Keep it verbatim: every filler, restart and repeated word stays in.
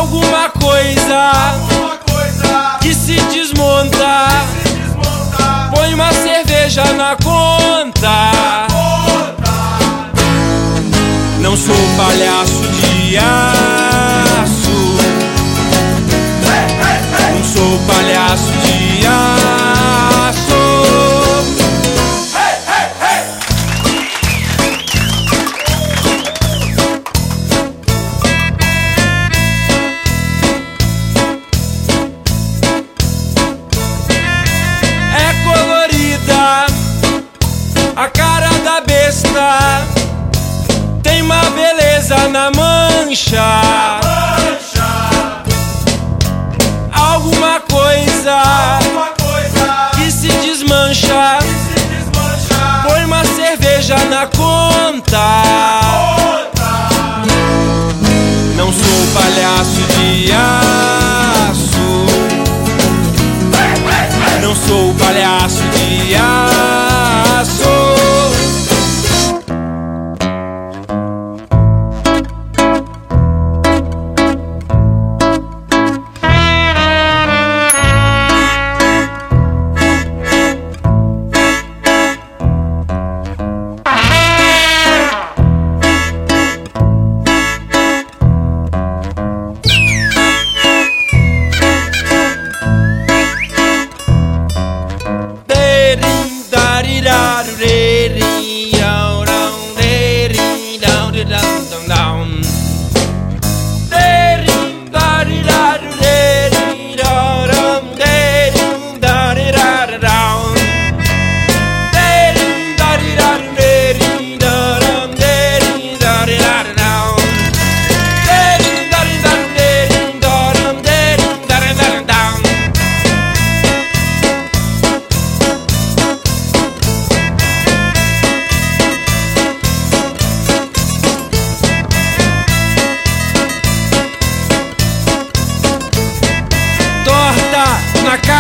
Alguma coisa, Alguma coisa que se desmonta, se desmonta. põe uma cerveja na conta. Conta. Não sou palhaço de aço, Hey, hey, hey. não sou palhaço de aço. Hey, hey, hey. É colorida a cara da besta, tem uma beleza na mancha. Mancha. Alguma coisa Alguma coisa que se desmancha, se desmancha. põe uma cerveja na conta. Conta. Não sou palhaço de aço, Hey, hey, hey. não sou palhaço de aço. Torta na cara